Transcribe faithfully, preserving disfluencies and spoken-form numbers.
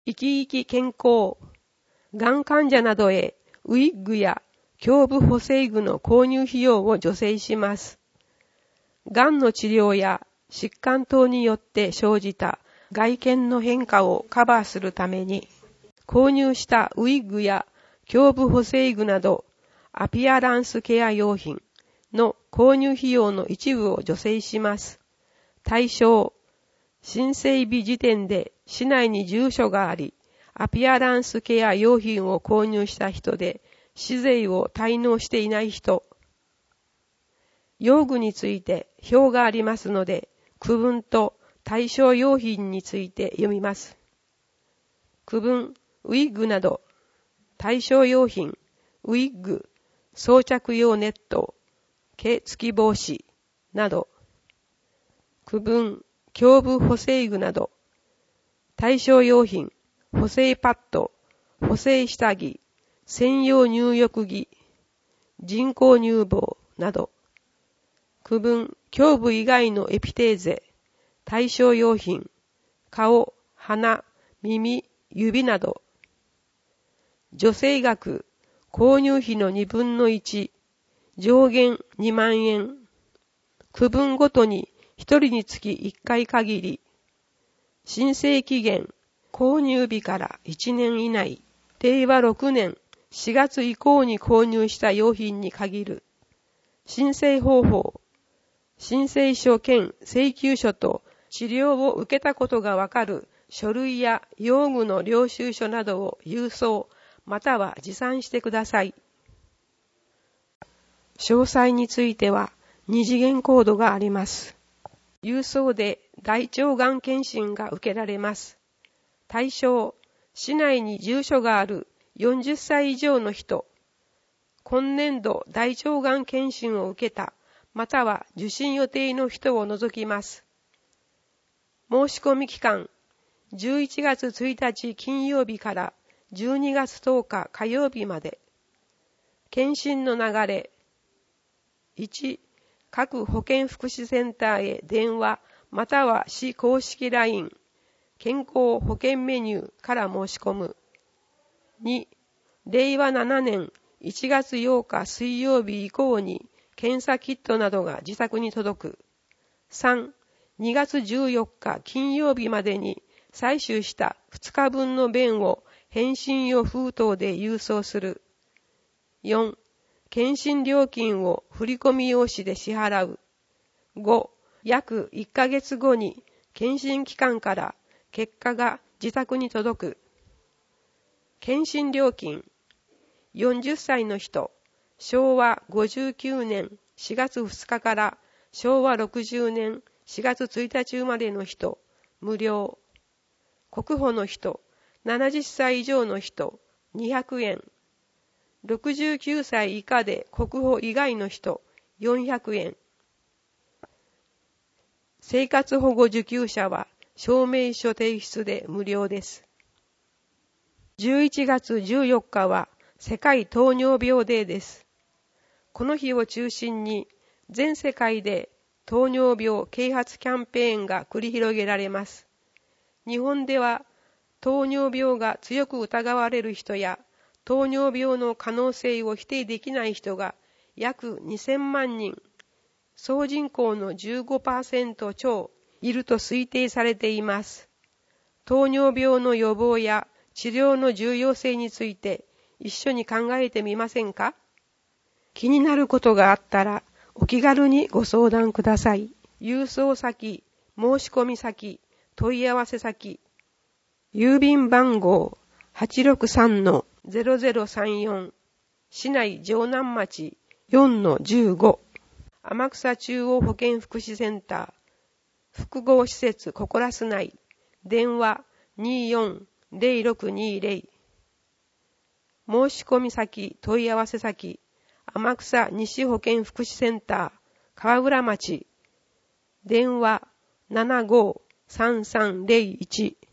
生き生き健康、がん患者などへウィッグや胸部補正具の購入費用を助成します。がんの治療や疾患等によって生じた外見の変化をカバーするために、購入したウィッグや胸部補正具などアピアランスケア用品の購入費用の一部を助成します。対象、新整備時点で市内に住所があり、アピアランスケア用品を購入した人で、市税を滞納していない人。用具について表がありますので、区分と対象用品について読みます。区分、ウィッグなど、対象用品、ウィッグ、装着用ネット、毛付き防止など。区分、胸部補正具など、対象用品、補正パッド、補正下着、専用入浴着、人工乳房など。区分、胸部以外のエピテーゼ、対象用品、顔、鼻、耳、指など。助成額、購入費の二分の一、上限にまんえん。区分ごとに一人につき一回限り。申請期限、購入日からいちねん以内。ていわろくねんしがつ以降に購入した用品に限る。申請方法、申請書兼請求書と治療を受けたことがわかる書類や用具の領収書などを郵送または持参してください。詳細については二次元コードがあります。郵送で大腸がん検診が受けられます。対象、市内に住所があるよんじゅっさい以上の人、今年度大腸がん検診を受けた、または受診予定の人を除きます。申し込み期間、じゅういちがつついたち金曜日からじゅうにがつとおか火曜日まで。検診の流れ。いち、各保健福祉センターへ電話または市公式 ライン、健康保険メニューから申し込む。に、れいわななねんいちがつようか水曜日以降に検査キットなどが自宅に届く。さん、にがつじゅうよっか金曜日までに採取したふつかぶんの便を返信用封筒で郵送する。よん、検診料金を振込用紙で支払う。ご、約いっかげつごに検診機関から結果が自宅に届く。検診料金。よんじゅっさいの人、しょうわごじゅうきゅうねんしがつふつかからしょうわろくじゅうねんしがつついたち生まれの人、無料。国保の人、ななじゅっさい以上の人、にひゃくえん。ろくじゅうきゅうさい以下で国保以外の人、よんひゃくえん。生活保護受給者は証明書提出で無料です。じゅういちがつじゅうよっかは世界糖尿病デーです。この日を中心に全世界で糖尿病啓発キャンペーンが繰り広げられます。日本では糖尿病が強く疑われる人や糖尿病の可能性を否定できない人が約にせんまんにん、総人口の じゅうごパーセント 超いると推定されています。糖尿病の予防や治療の重要性について一緒に考えてみませんか？気になることがあったらお気軽にご相談ください。郵送先、申し込み先、問い合わせ先、郵便番号 はちろくさんのゼロゼロさんよん、市内城南町 よんのじゅうご、天草中央保健福祉センター、複合施設ココラス内、電話にーよんぜろろくにーぜろ、申し込み先、問い合わせ先、天草西保健福祉センター、川浦町、電話ななごーさんさんぜろいち。